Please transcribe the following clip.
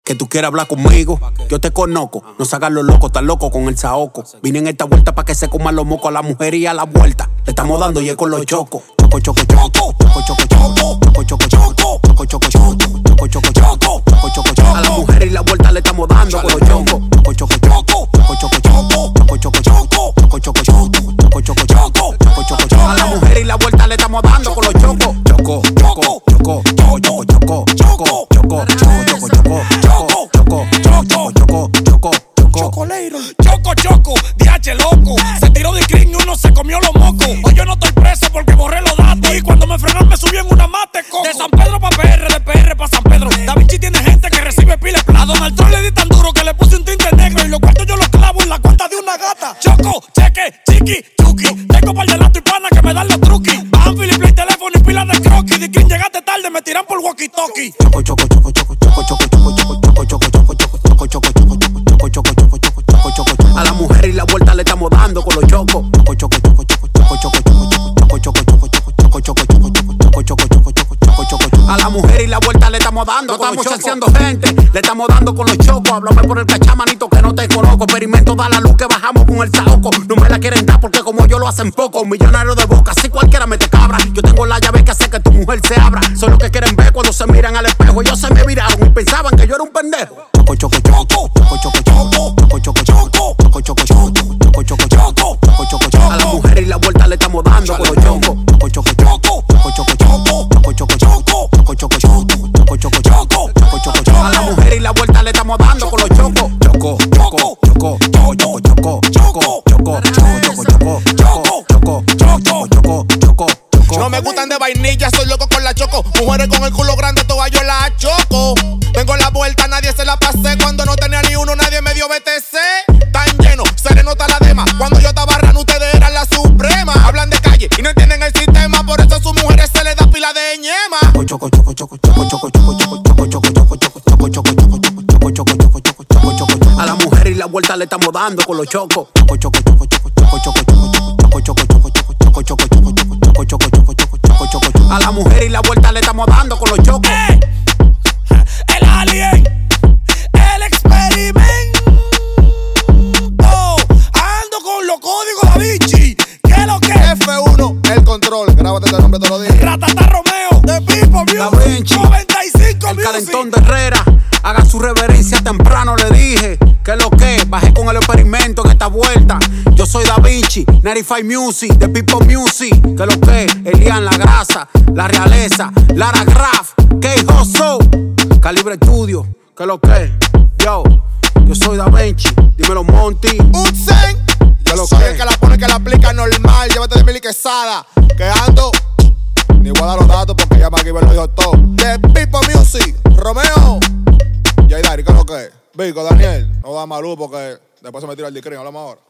Que tú quieras hablar conmigo, yo te conozco. No se hagan los locos, estás loco con el saoco. Vine en esta vuelta pa' que se coman los mocos a la mujer y a la vuelta. Le estamos dando y es con los chocos. Choco, choco, choco, choco, choco, choco, choco, choco, choco, choco, choco, choco, choco, choco, choco, choco, choco. A la mujer y la vuelta le estamos dando con los chocos. Choco, choco, choco, choco, choco, choco, choco, choco, choco, choco, choco, choco, choco, choco, choco, choco, choco. A la mujer y la vuelta le estamos dando con los chocos. Choco, choco, choco, choco, choco, choco, choco, choco, choco, choco, choco, choco, choco, choco, choco, chocoleiro. Choco, choco, DH loco. Se tiró de screen y uno se comió los mocos. Hoy yo no estoy preso porque borré los datos. Y cuando me frenaron me subí en una mate coco. De San Pedro pa' PR, de PR pa' San Pedro. Da Vinci tiene gente que recibe pile. A Donald Trump le di tan duro que le puse un tinte negro. Y los cuartos yo los clavo en la cuenta de una gata. Choco, cheque, chiqui, chuki. Tengo par de lato y pana que me dan los truquis. Bajan Philip Play, teléfono y pila de croquis. De screen llegaste tarde, me tiran por walkie-talkie. Choco, choco, choco, choco, choco, choco, choco, choco, choco, choco, choco, choco, choco, choco, choco, choco, choco, choco, choco. A la mujer y la vuelta le estamos dando con los chocos. Choco, choco, choco, choco, choco, choco, choco, choco, choco, choco, choco, choco, choco, choco, choco, choco, choco, choco, choco. A la mujer y la vuelta le estamos dando con los chocos. No estamos haciendo gente, le estamos dando con los chocos. Háblame por el cachamanito que no te conozco. Experimento da la luz que bajamos con el saoco. No me la quieren dar porque como yo lo hacen poco. Millonario de boca, si cualquiera mete cabra. Yo tengo la llave que hace que tu mujer se abra. Son los que quieren ver cuando se miran al espejo. Ellos se me viraron y pensaban que yo era un pendejo. Choco, choco, choco, choco, choco, choco, choco, choco, choco, choco, choco, choco, choco, choco, choco, choco, choco. A la mujer y la vuelta le estamos dando con los chocos. Choco, choco, choco, choco, choco, choco, choco, choco, choco, choco, choco, choco, choco, choco, choco, choco. A la mujer y la vuelta le estamos dando con los chocos. Choco, choco, choco, choco, choco, choco, choco, choco, choco, choco, choco, choco, choco, choco. No me gustan de vainilla, soy loco con la choco. Mujeres con el culo grande, todas yo la choco. Tengo la vuelta, nadie se la pasé. Cuando no tenía ni uno, nadie me dio BTC. Tan lleno, se le nota la dema. Cuando yo estaba rano, ustedes eran la suprema. Hablan de calle y no entienden el sistema. Por eso a sus mujeres se les da pila de ñema. Choco, choco, choco, choco, choco, choco, choco, choco, choco, choco, choco, choco, choco, choco, choco, choco, choco, choco, choco, choco. A la mujer y la vuelta le estamos dando con los chocos. Choco, choco, choco, choco, choco, choco, choco, choco, choco, choco, choco, choco, choco, choco, choco, choco, choco, choco, choco, choco. A la mujer y la vuelta le estamos dando con los chocos. El alien, el experimento. Ando con los códigos Da Vinci. ¿Qué es lo que? F1, el control. Grábate este nombre todos los días. Ratata Romeo, de Pipo Da Music, Vinci, 95 el Music. calentón de Herrera. Haga su reverencia temprano, le dije. Que lo que, bajé con el experimento en esta vuelta. Yo soy Da Vinci, 95 Music, de People Music. Que lo que, Elian La Grasa, La Realeza, Lara Graf, K-Hoso, Calibre Studio. Que lo que, yo soy Da Vinci, dímelo Monty. Utzen, Que lo soy que. el que la pone, que la aplica normal. Llévate de Mili Quesada. Que ando, ni voy a dar los datos porque ya me lo dijo todo. De People Music, Romeo. Yaidari, ¿qué es lo que es? Vico, Daniel, no da más luz porque después se me tira el discrín. Hablamos ahora.